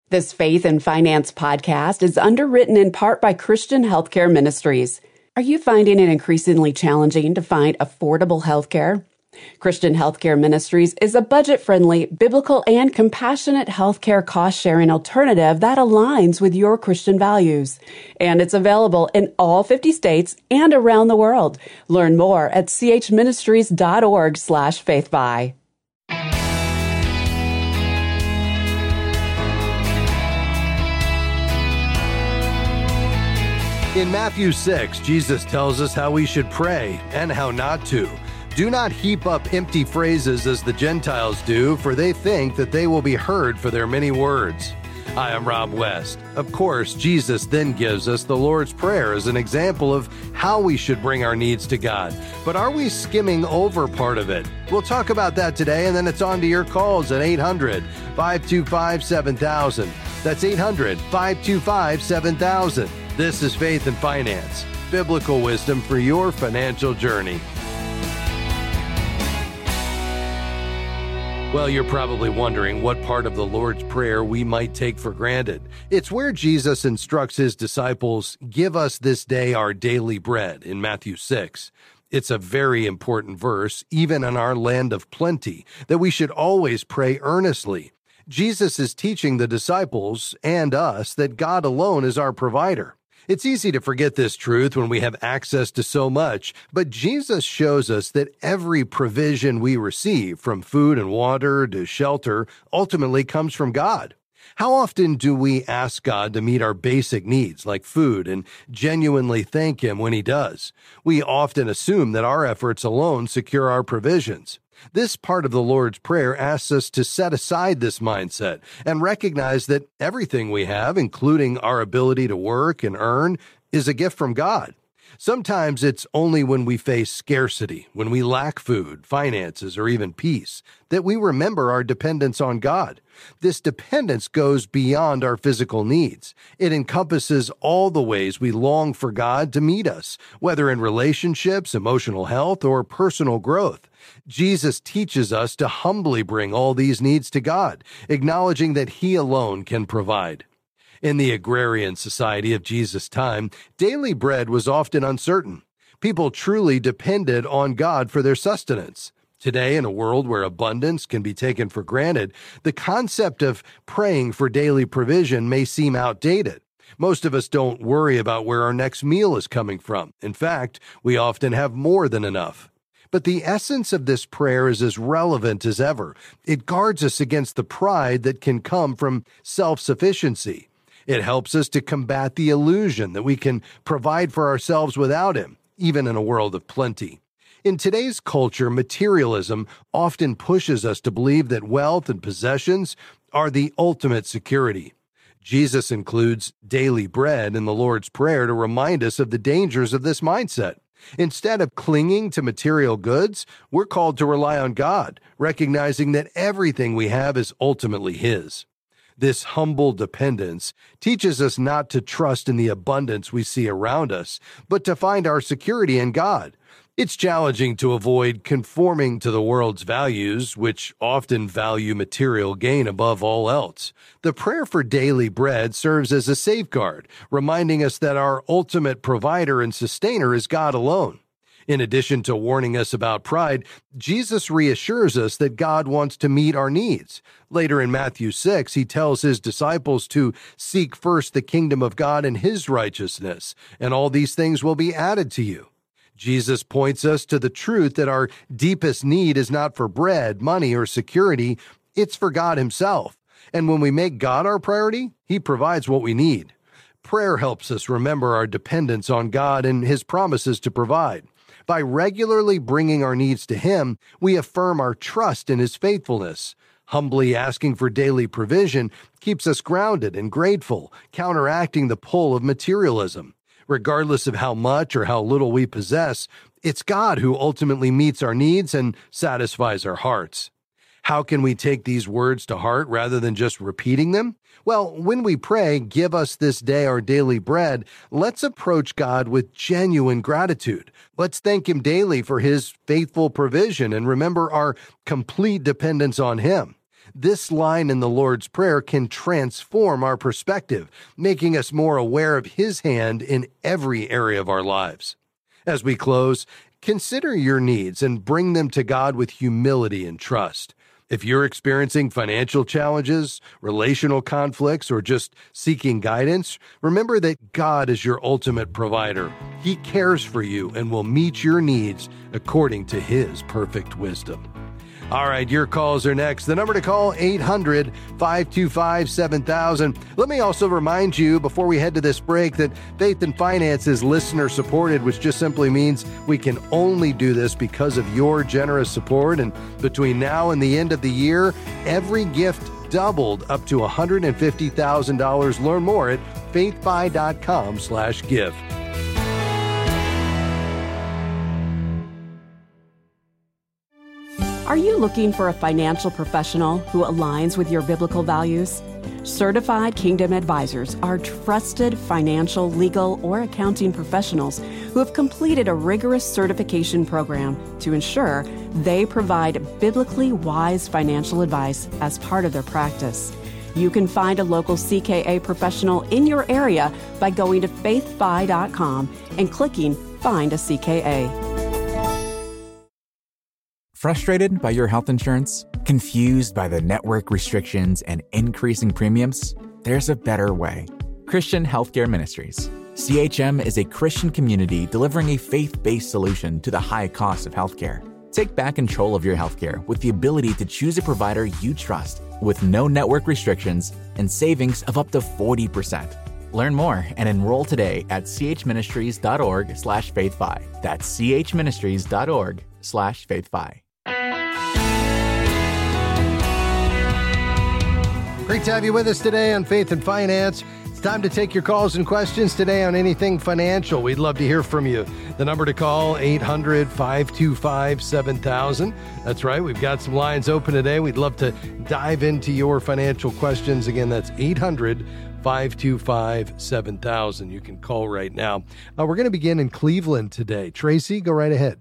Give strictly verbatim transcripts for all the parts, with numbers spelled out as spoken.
This Faith and Finance podcast is underwritten in part by Christian Healthcare Ministries. Are you finding it increasingly challenging to find affordable healthcare? Christian Healthcare Ministries is a budget-friendly, biblical, and compassionate healthcare cost-sharing alternative that aligns with your Christian values. And it's available in all fifty states and around the world. Learn more at chministries.org slash faithfi. In Matthew six, Jesus tells us how we should pray and how not to. Do not heap up empty phrases as the Gentiles do, for they think that they will be heard for their many words. Hi, I'm Rob West. Of course, Jesus then gives us the Lord's Prayer as an example of how we should bring our needs to God. But are we skimming over part of it? We'll talk about that today, and then it's on to your calls at eight hundred, five two five, seven thousand. That's eight hundred, five two five, seven thousand. This is Faith and Finance, biblical wisdom for your financial journey. Well, you're probably wondering what part of the Lord's Prayer we might take for granted. It's where Jesus instructs his disciples, "Give us this day our daily bread," in Matthew six. It's a very important verse, even in our land of plenty, that we should always pray earnestly. Jesus is teaching the disciples and us that God alone is our provider. It's easy to forget this truth when we have access to so much, but Jesus shows us that every provision we receive, from food and water to shelter, ultimately comes from God. How often do we ask God to meet our basic needs, like food, and genuinely thank Him when He does? We often assume that our efforts alone secure our provisions. This part of the Lord's Prayer asks us to set aside this mindset and recognize that everything we have, including our ability to work and earn, is a gift from God. Sometimes it's only when we face scarcity, when we lack food, finances, or even peace, that we remember our dependence on God. This dependence goes beyond our physical needs. It encompasses all the ways we long for God to meet us, whether in relationships, emotional health, or personal growth. Jesus teaches us to humbly bring all these needs to God, acknowledging that He alone can provide. In the agrarian society of Jesus' time, daily bread was often uncertain. People truly depended on God for their sustenance. Today, in a world where abundance can be taken for granted, the concept of praying for daily provision may seem outdated. Most of us don't worry about where our next meal is coming from. In fact, we often have more than enough. But the essence of this prayer is as relevant as ever. It guards us against the pride that can come from self-sufficiency. It helps us to combat the illusion that we can provide for ourselves without Him, even in a world of plenty. In today's culture, materialism often pushes us to believe that wealth and possessions are the ultimate security. Jesus includes daily bread in the Lord's Prayer to remind us of the dangers of this mindset. Instead of clinging to material goods, we're called to rely on God, recognizing that everything we have is ultimately His. This humble dependence teaches us not to trust in the abundance we see around us, but to find our security in God. It's challenging to avoid conforming to the world's values, which often value material gain above all else. The prayer for daily bread serves as a safeguard, reminding us that our ultimate provider and sustainer is God alone. In addition to warning us about pride, Jesus reassures us that God wants to meet our needs. Later in Matthew six, He tells His disciples to seek first the kingdom of God and His righteousness, and all these things will be added to you. Jesus points us to the truth that our deepest need is not for bread, money, or security. It's for God Himself. And when we make God our priority, He provides what we need. Prayer helps us remember our dependence on God and His promises to provide. By regularly bringing our needs to Him, we affirm our trust in His faithfulness. Humbly asking for daily provision keeps us grounded and grateful, counteracting the pull of materialism. Regardless of how much or how little we possess, it's God who ultimately meets our needs and satisfies our hearts. How can we take these words to heart rather than just repeating them? Well, when we pray, "Give us this day our daily bread," let's approach God with genuine gratitude. Let's thank Him daily for His faithful provision and remember our complete dependence on Him. this line in the Lord's Prayer can transform our perspective, making us more aware of His hand in every area of our lives. As we close, consider your needs and bring them to God with humility and trust. If you're experiencing financial challenges, relational conflicts, or just seeking guidance, remember that God is your ultimate provider. He cares for you and will meet your needs according to His perfect wisdom. All right, your calls are next. The number to call, eight hundred, five two five, seven thousand. Let me also remind you before we head to this break that Faith and Finance is listener supported, which just simply means we can only do this because of your generous support. And between now and the end of the year, every gift doubled up to one hundred fifty thousand dollars. Learn more at faithfi.com slash give. Are you looking for a financial professional who aligns with your biblical values? Certified Kingdom Advisors are trusted financial, legal, or accounting professionals who have completed a rigorous certification program to ensure they provide biblically wise financial advice as part of their practice. You can find a local C K A professional in your area by going to faith fi dot com and clicking Find a C K A. Frustrated by your health insurance? Confused by the network restrictions and increasing premiums? There's a better way. Christian Healthcare Ministries. C H M is a Christian community delivering a faith-based solution to the high cost of healthcare. Take back control of your healthcare with the ability to choose a provider you trust with no network restrictions and savings of up to forty percent. Learn more and enroll today at chministries.org slash faithfi. That's chministries.org slash faithfi. Great to have you with us today on Faith and Finance. It's time to take your calls and questions today on anything financial. We'd love to hear from you. The number to call, eight hundred, five two five, seven thousand. That's right, we've got some lines open today. We'd love to dive into your financial questions. Again, that's eight hundred, five two five, seven thousand. You can call right now. Uh, we're going to begin in Cleveland today. Tracy, go right ahead.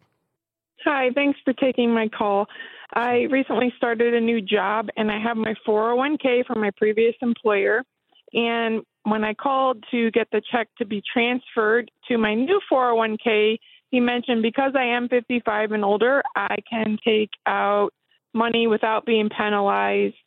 Hi, thanks for taking my call. I recently started a new job, and I have my four oh one k from my previous employer. And when I called to get the check to be transferred to my new four oh one k, he mentioned because I am fifty-five and older, I can take out money without being penalized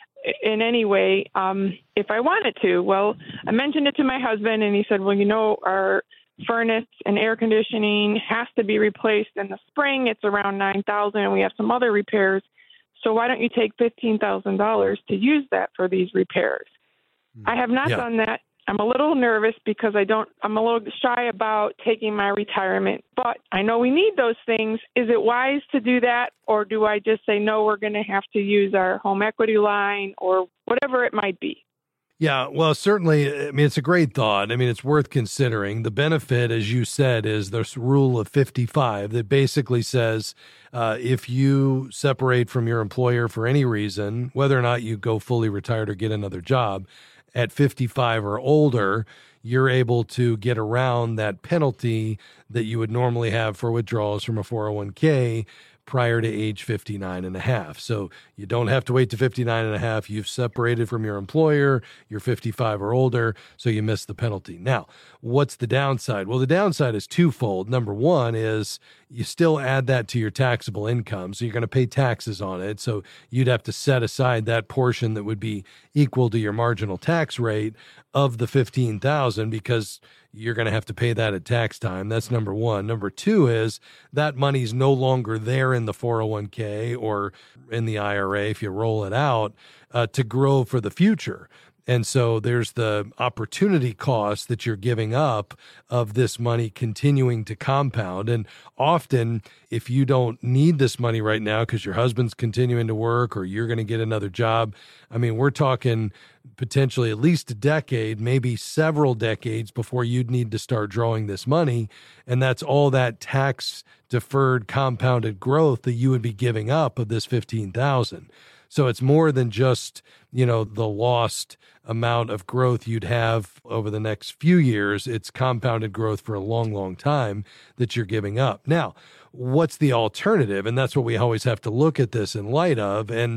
in any way um, if I wanted to. Well, I mentioned it to my husband, and he said, well, you know, our furnace and air conditioning has to be replaced in the spring. It's around nine thousand dollars, and we have some other repairs. So why don't you take fifteen thousand dollars to use that for these repairs? Mm. I have not yeah. done that. I'm a little nervous because I don't, I'm a little shy about taking my retirement, but I know we need those things. Is it wise to do that? Or do I just say, no, we're going to have to use our home equity line or whatever it might be? Yeah, well, certainly, I mean, it's a great thought. I mean, it's worth considering. The benefit, as you said, is this rule of fifty-five that basically says uh, if you separate from your employer for any reason, whether or not you go fully retired or get another job, at fifty-five or older, you're able to get around that penalty that you would normally have for withdrawals from a four oh one k prior to age fifty-nine and a half. So you don't have to wait to fifty-nine and a half. You've separated from your employer. You're fifty-five or older, so you miss the penalty. Now, what's the downside? Well, the downside is twofold. Number one is you still add that to your taxable income, so you're going to pay taxes on it. So you'd have to set aside that portion that would be equal to your marginal tax rate of the fifteen thousand because you're going to have to pay that at tax time. That's number one. Number two is that money's no longer there in the four oh one k or in the I R A if you roll it out uh, to grow for the future. And so there's the opportunity cost that you're giving up of this money continuing to compound. And often, if you don't need this money right now because your husband's continuing to work or you're going to get another job, I mean, we're talking potentially at least a decade, maybe several decades before you'd need to start drawing this money. And that's all that tax deferred compounded growth that you would be giving up of this fifteen thousand. So it's more than just, you know, the lost amount of growth you'd have over the next few years. It's compounded growth for a long, long time that you're giving up. Now, what's the alternative? And that's what we always have to look at this in light of. And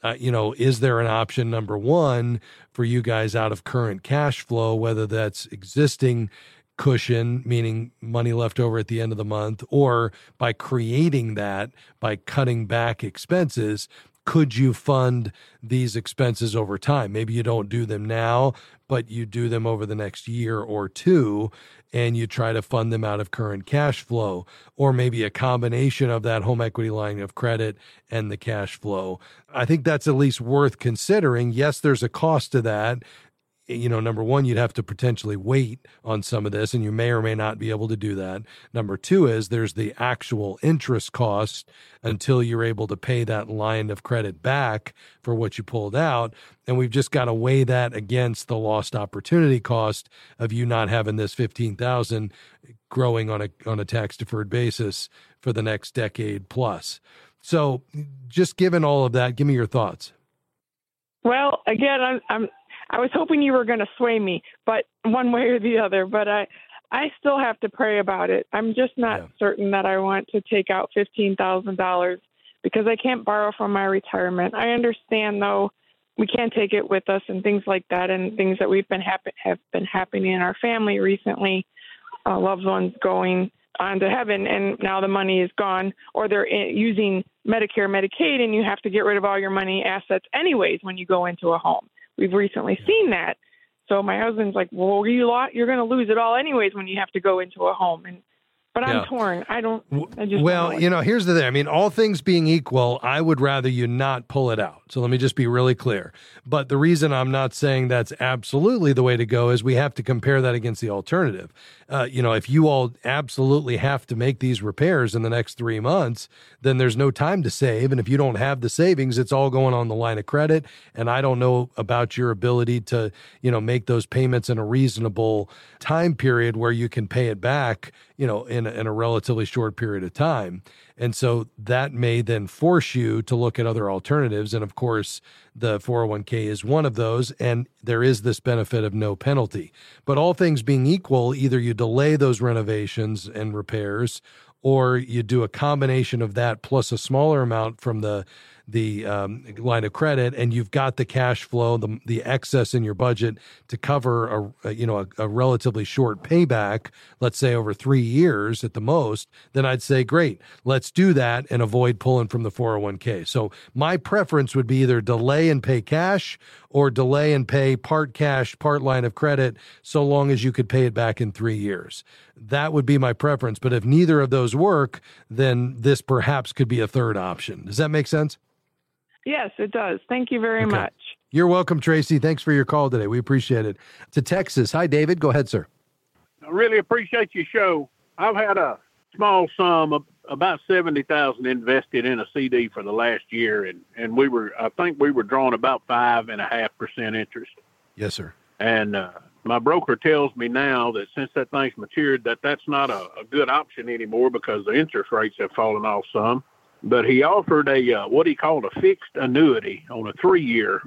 uh, you know, is there an option, number one, for you guys out of current cash flow, whether that's existing cushion, meaning money left over at the end of the month, or by creating that, by cutting back expenses, could you fund these expenses over time? Maybe you don't do them now, but you do them over the next year or two, and you try to fund them out of current cash flow, or maybe a combination of that home equity line of credit and the cash flow. I think that's at least worth considering. Yes, there's a cost to that. You know, number one, you'd have to potentially wait on some of this, and you may or may not be able to do that. Number two is there's the actual interest cost until you're able to pay that line of credit back for what you pulled out. And we've just got to weigh that against the lost opportunity cost of you not having this fifteen thousand dollars growing on a on a tax deferred basis for the next decade plus. So just given all of that, give me your thoughts. Well, again, I'm, I'm I was hoping you were going to sway me, but one way or the other. But I, I still have to pray about it. I'm just not yeah. certain that I want to take out fifteen thousand dollars because I can't borrow from my retirement. I understand, though, we can't take it with us and things like that, and things that we've been happen have been happening in our family recently. Uh, loved ones going on to heaven, and now the money is gone, or they're in, using Medicare, Medicaid, and you have to get rid of all your money assets anyways when you go into a home. We've recently seen that. So my husband's like, well, you lot, you're going to lose it all anyways when you have to go into a home. And But I'm yeah. torn. I don't. I just well, don't know you know, here's the thing. I mean, all things being equal, I would rather you not pull it out. So let me just be really clear. But the reason I'm not saying that's absolutely the way to go is we have to compare that against the alternative. Uh, you know, if you all absolutely have to make these repairs in the next three months, then there's no time to save. And if you don't have the savings, it's all going on the line of credit. And I don't know about your ability to, you know, make those payments in a reasonable time period where you can pay it back, you know, in a, in a relatively short period of time. And so that may then force you to look at other alternatives. And of course, the four oh one k is one of those. And there is this benefit of no penalty. But all things being equal, either you delay those renovations and repairs, or you do a combination of that plus a smaller amount from the the um, line of credit, and you've got the cash flow, the the excess in your budget to cover a, a you know a, a relatively short payback, let's say over three years at the most, then I'd say great, let's do that and avoid pulling from the four oh one k. So my preference would be either delay and pay cash or delay and pay part cash, part line of credit, so long as you could pay it back in three years. That would be my preference. But if neither of those work, then this perhaps could be a third option. Does that make sense? Yes, it does. Thank you very okay. much. You're welcome, Tracy. Thanks for your call today. We appreciate it. To Texas. Hi, David. Go ahead, sir. I really appreciate your show. I've had a small sum of about seventy thousand dollars invested in a C D for the last year, and, and we were, I think we were drawing about five and a half percent interest. Yes, sir. And uh, my broker tells me now that since that thing's matured, that that's not a, a good option anymore because the interest rates have fallen off some. But he offered a uh, what he called a fixed annuity on a three-year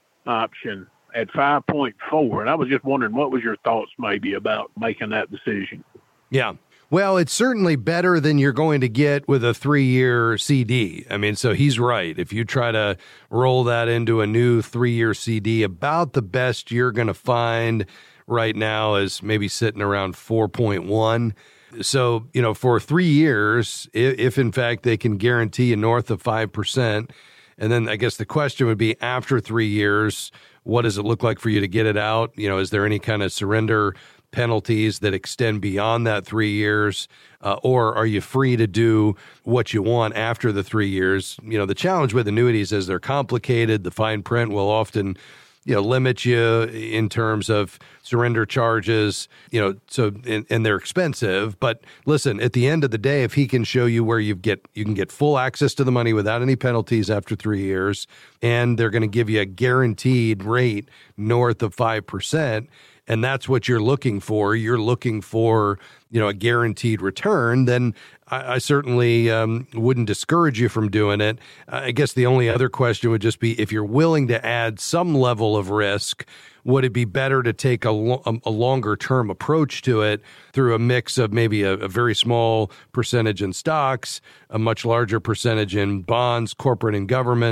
option at five point four. And I was just wondering, what was your thoughts maybe about making that decision? Yeah. Well, it's certainly better than you're going to get with a three-year C D. I mean, so he's right. If you try to roll that into a new three-year C D, about the best you're going to find right now is maybe sitting around four point one. So, you know, for three years, if, if in fact they can guarantee you north of five percent, and then I guess the question would be after three years, what does it look like for you to get it out? You know, is there any kind of surrender penalties that extend beyond that three years? Uh, or are you free to do what you want after the three years? You know, the challenge with annuities is they're complicated. The fine print will often you know, limit you in terms of surrender charges, you know, so, and, and they're expensive. But listen, at the end of the day, if he can show you where you get, you can get full access to the money without any penalties after three years, and they're going to give you a guaranteed rate north of five percent, and that's what you're looking for, you're looking for, you know, a guaranteed return, then I, I certainly um, wouldn't discourage you from doing it. I guess the only other question would just be if you're willing to add some level of risk, would it be better to take a, lo- a longer term approach to it through a mix of maybe a, a very small percentage in stocks, a much larger percentage in bonds, corporate and government,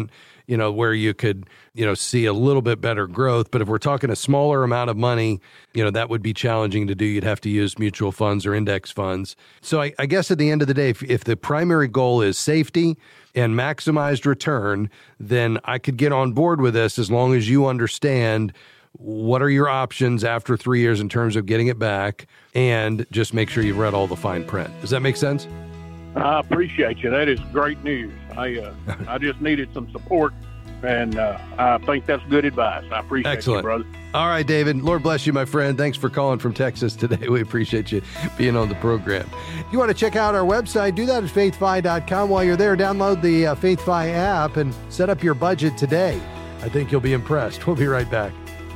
you know, where you could, you know, see a little bit better growth. But if we're talking a smaller amount of money, you know, that would be challenging to do. You'd have to use mutual funds or index funds. So I, I guess at the end of the day, if, if the primary goal is safety and maximized return, then I could get on board with this as long as you understand what are your options after three years in terms of getting it back, and just make sure you've read all the fine print. Does that make sense? I appreciate you. That is great news. I uh, I just needed some support, and uh, I think that's good advice. I appreciate Excellent. you, brother. All right, David. Lord bless you, my friend. Thanks for calling from Texas today. We appreciate you being on the program. If you want to check out our website, do that at faith fi dot com. While you're there, download the uh, FaithFi app and set up your budget today. I think you'll be impressed. We'll be right back.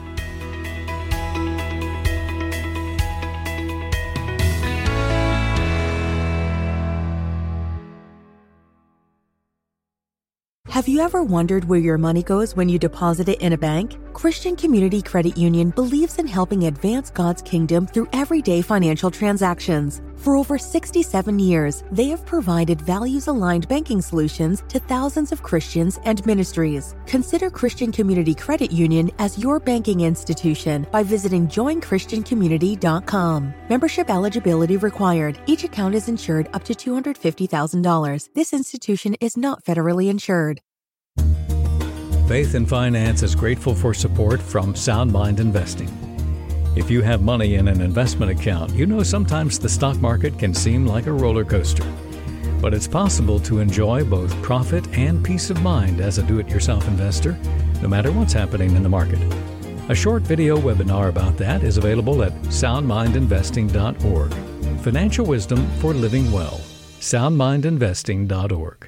Have you ever wondered where your money goes when you deposit it in a bank? Christian Community Credit Union believes in helping advance God's kingdom through everyday financial transactions. For over sixty-seven years, they have provided values-aligned banking solutions to thousands of Christians and ministries. Consider Christian Community Credit Union as your banking institution by visiting join christian community dot com. Membership eligibility required. Each account is insured up to two hundred fifty thousand dollars. This institution is not federally insured. Faith and Finance is grateful for support from Sound Mind Investing. If you have money in an investment account, you know sometimes the stock market can seem like a roller coaster. But it's possible to enjoy both profit and peace of mind as a do-it-yourself investor, no matter what's happening in the market. A short video webinar about that is available at sound mind investing dot org. Financial wisdom for living well. sound mind investing dot org.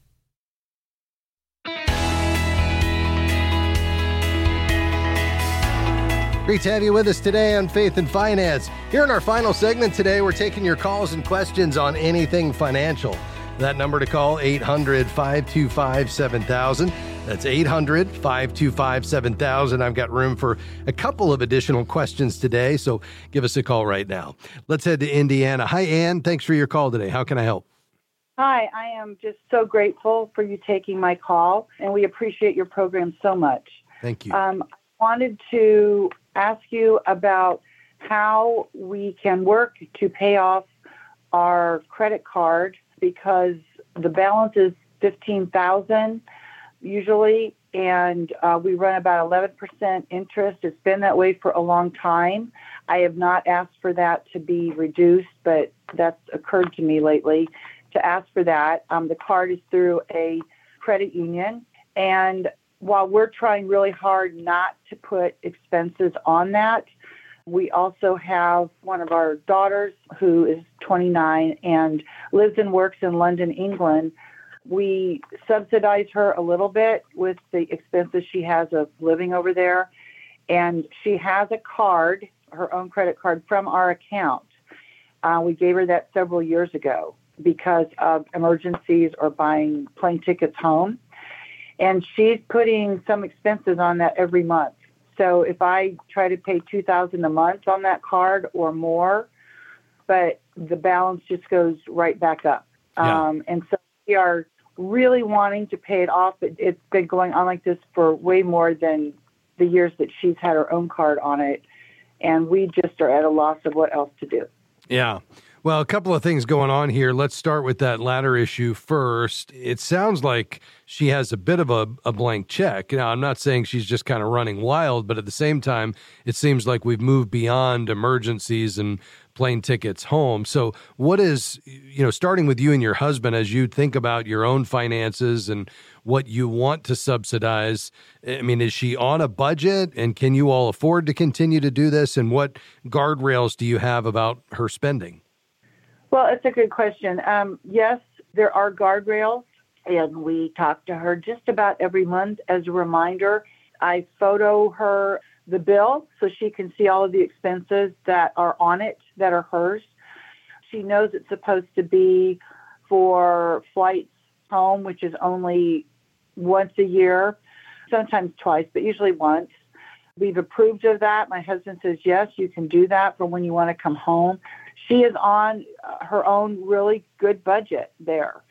Great to have you with us today on Faith and Finance. Here in our final segment today, we're taking your calls and questions on anything financial. That number to call, eight hundred, five two five, seven thousand. That's eight hundred, five two five, seven thousand. I've got room for a couple of additional questions today, so give us a call right now. Let's head to Indiana. Hi, Ann. Thanks for your call today. How can I help? Hi, I am just so grateful for you taking my call, and we appreciate your program so much. Thank you. Um, I wanted to ask you about how we can work to pay off our credit card, because the balance is fifteen thousand dollars usually, and uh, we run about eleven percent interest. It's been that way for a long time. I have not asked for that to be reduced, but that's occurred to me lately to ask for that. Um, the card is through a credit union, and while we're trying really hard not to put expenses on that, we also have one of our daughters who is twenty-nine and lives and works in London, England. We subsidize her a little bit with the expenses she has of living over there. And she has a card, her own credit card from our account. Uh, we gave her that several years ago because of emergencies or buying plane tickets home. And she's putting some expenses on that every month. So if I try to pay two thousand dollars a month on that card or more, but the balance just goes right back up. Yeah. Um, and so we are really wanting to pay it off. But it's been going on like this for way more than the years that she's had her own card on it. And we just are at a loss of what else to do. Yeah. Well, a couple of things going on here. Let's start with that latter issue first. It sounds like she has a bit of a, a blank check. Now, I'm not saying she's just kind of running wild, but at the same time, it seems like we've moved beyond emergencies and plane tickets home. So what is, you know, starting with you and your husband, as you think about your own finances and what you want to subsidize, I mean, is she on a budget, and can you all afford to continue to do this? And what guardrails do you have about her spending? Well, it's a good question. Um, yes, there are guardrails, and we talk to her just about every month as a reminder. I photo her the bill so she can see all of the expenses that are on it that are hers. She knows it's supposed to be for flights home, which is only once a year, sometimes twice, but usually once. We've approved of that. My husband says, yes, you can do that for when you want to come home. She is on her own really good budget there.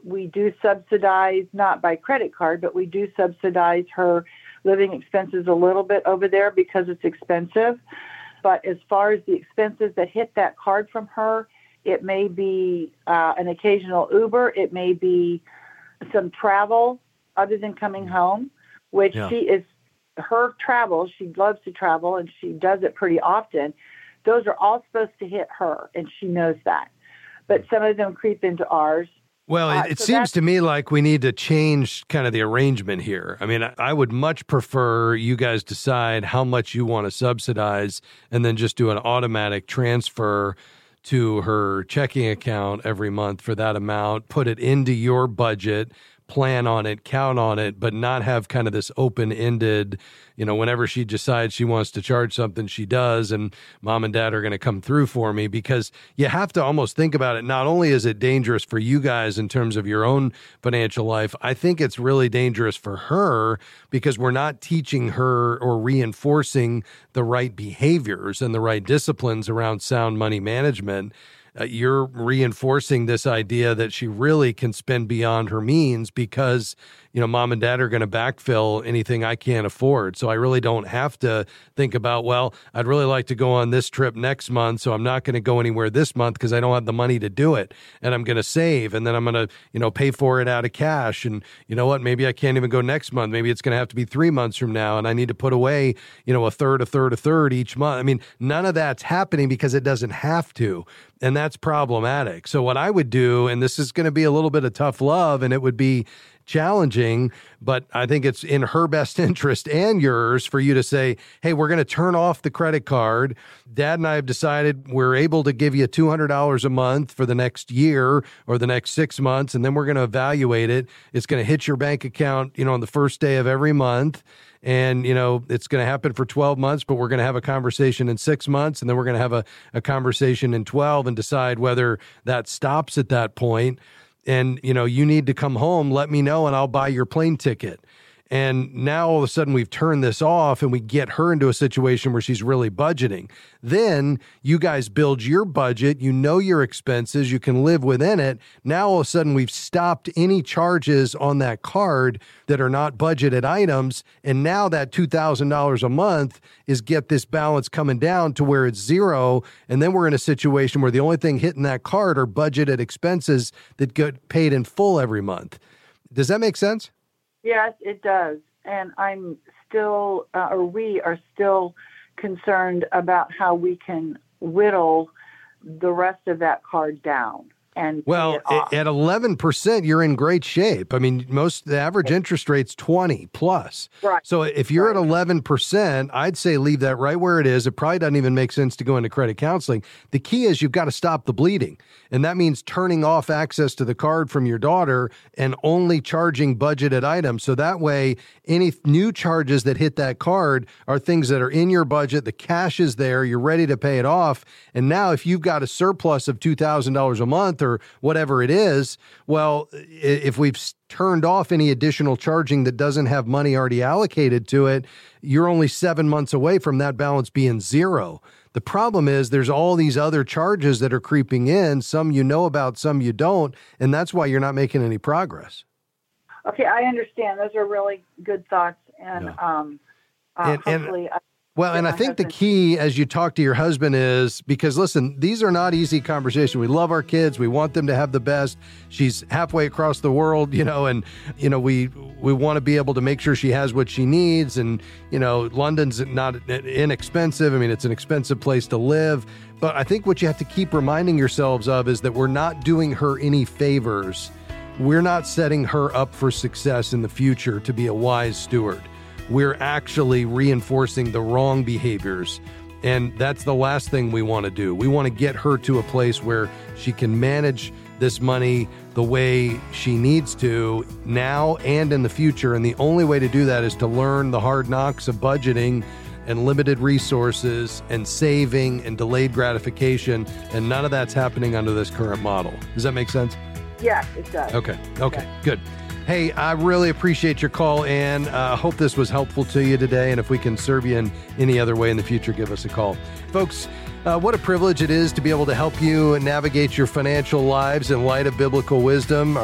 we do subsidize, not by credit card, but we do subsidize her living expenses a little bit over there because it's expensive. But as far as the expenses that hit that card from her, it may be uh, an occasional Uber. It may be some travel other than coming home, which yeah. she is, her travel, she loves to travel and she does it pretty often. Those are all supposed to hit her, and she knows that. But some of them creep into ours. Well, it, uh, it so seems to me like we need to change kind of the arrangement here. I mean, I, I would much prefer you guys decide how much you want to subsidize and then just do an automatic transfer to her checking account every month for that amount, put it into your budget, plan on it, count on it, but not have kind of this open-ended, you know, whenever she decides she wants to charge something, she does, and mom and dad are going to come through for me, because you have to almost think about it. Not only is it dangerous for you guys in terms of your own financial life, I think it's really dangerous for her because we're not teaching her or reinforcing the right behaviors and the right disciplines around sound money management. Uh, you're reinforcing this idea that she really can spend beyond her means because, you know, mom and dad are going to backfill anything I can't afford. So I really don't have to think about, well, I'd really like to go on this trip next month, so I'm not going to go anywhere this month because I don't have the money to do it. And I'm going to save, and then I'm going to, you know, pay for it out of cash. And you know what? Maybe I can't even go next month. Maybe it's going to have to be three months from now, and I need to put away, you know, a third, a third, a third each month. I mean, none of that's happening because it doesn't have to. And that's problematic. So what I would do, and this is going to be a little bit of tough love, and it would be challenging, but I think it's in her best interest and yours for you to say, hey, we're going to turn off the credit card. Dad and I have decided we're able to give you two hundred dollars a month for the next year or the next six months, and then we're going to evaluate it. It's going to hit your bank account, you know, on the first day of every month. And, you know, it's going to happen for twelve months, but we're going to have a conversation in six months, and then we're going to have a, a conversation in twelve and decide whether that stops at that point. And, you know, you need to come home, let me know, and I'll buy your plane ticket. And now all of a sudden we've turned this off and we get her into a situation where she's really budgeting. Then you guys build your budget. You know your expenses. You can live within it. Now all of a sudden we've stopped any charges on that card that are not budgeted items. And now that two thousand dollars a month is get this balance coming down to where it's zero. And then we're in a situation where the only thing hitting that card are budgeted expenses that get paid in full every month. Does that make sense? Yes, it does. And I'm still, uh, or we are still concerned about how we can whittle the rest of that card down. And well, at eleven percent, you're in great shape. I mean, most the average interest rate's twenty plus. Right. So if you're right. at eleven percent, I'd say leave that right where it is. It probably doesn't even make sense to go into credit counseling. The key is you've got to stop the bleeding. And that means turning off access to the card from your daughter and only charging budgeted items. So that way, any new charges that hit that card are things that are in your budget. The cash is there. You're ready to pay it off. And now if you've got a surplus of two thousand dollars a month or whatever it is, well, if we've turned off any additional charging that doesn't have money already allocated to it, you're only seven months away from that balance being zero. The problem is there's all these other charges that are creeping in, some you know about, some you don't, and that's why you're not making any progress. Okay, I understand. Those are really good thoughts, and yeah. um, uh, and, hopefully... And, Well, and I think the key as you talk to your husband is, because listen, these are not easy conversations. We love our kids. We want them to have the best. She's halfway across the world, you know, and, you know, we, we want to be able to make sure she has what she needs. And, you know, London's not inexpensive. I mean, it's an expensive place to live. But I think what you have to keep reminding yourselves of is that we're not doing her any favors. We're not setting her up for success in the future to be a wise steward. We're actually reinforcing the wrong behaviors. And that's the last thing we want to do. We want to get her to a place where she can manage this money the way she needs to now and in the future. And the only way to do that is to learn the hard knocks of budgeting and limited resources and saving and delayed gratification. And none of that's happening under this current model. Does that make sense? Yes, it does. Okay. Okay. Yes. Good. Hey, I really appreciate your call, Ann. I uh, hope this was helpful to you today. And if we can serve you in any other way in the future, give us a call. Folks, uh, what a privilege it is to be able to help you navigate your financial lives in light of biblical wisdom. Our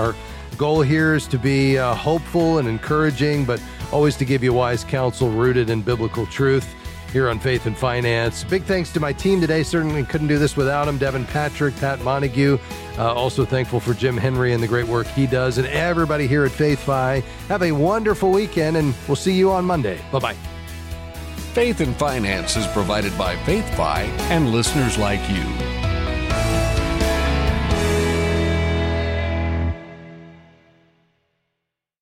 Goal here is to be uh, hopeful and encouraging, but always to give you wise counsel rooted in biblical truth here on Faith and Finance. Big thanks to my team today. Certainly couldn't do this without them. Devin Patrick, Pat Montague. Uh, also thankful for Jim Henry and the great work he does. And everybody here at Faith Fi. Have a wonderful weekend, and we'll see you on Monday. Bye-bye. Faith and Finance is provided by Faith Fi and listeners like you.